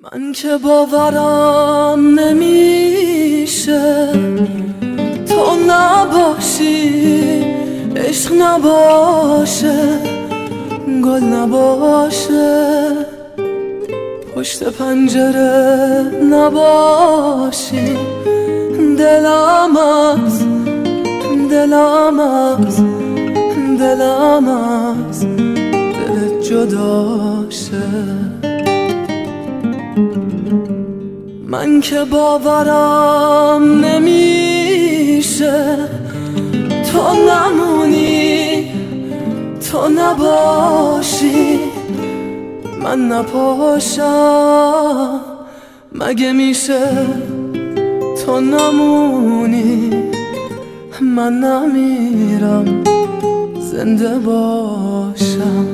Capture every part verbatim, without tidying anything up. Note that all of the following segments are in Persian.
من که باورم نمیشه تو نباشی، عشق نباشه، گل نباشه، پشت پنجره نباشی، دلم از دلم از دلم از دلت جداشه. من که باورم نمیشه تو نمونی، تو نباشی، من نپاشم. مگه میشه تو نمونی، من نمیرم زنده باشم.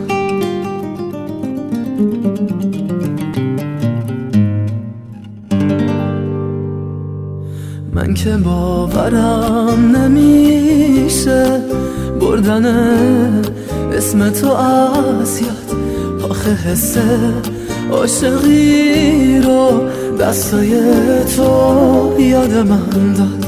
من که باورم نمیشه بردن اسم تو از یاد، آخه حس عاشقی رو دستای تو یاد من داد.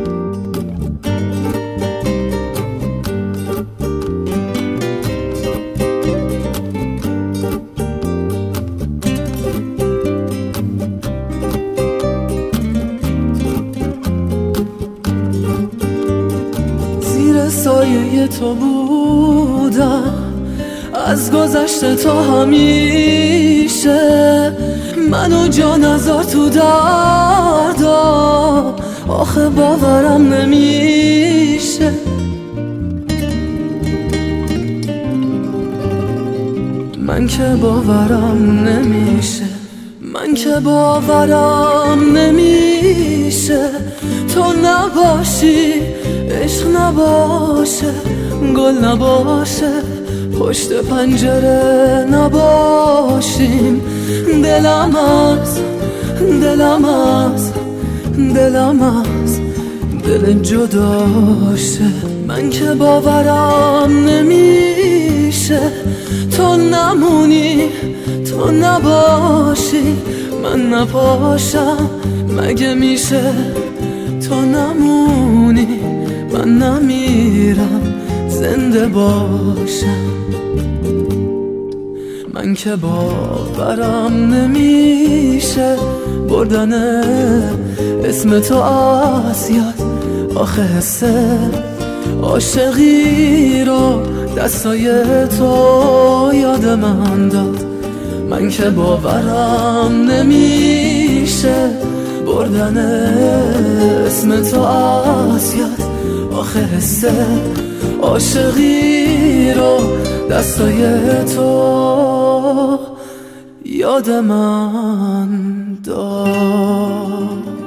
سایه تو بودم از گذشته تا همیشه، منو جا نذار تو دردم، آخه باورم نمیشه. من که باورم نمیشه، من که باورم نمیشه تو نباشی، عشق نباشه، گل نباشه، پشت پنجره نباشیم، دلم از دلم از دلم از دل جداشه. من که باورم نمیشه تو نمونی، تو نباشی، من نپاشم. مگه میشه تو نمونی، من نمیرم زنده باشم. من که باورم نمیشه بردن اسم تو از یاد، آخه حس عاشقی رو دستای تو یاد من داد. من که باورم نمیشه بردن اسم تو از یاد، آخه حس عاشقی رو دستای تو یاد من داد.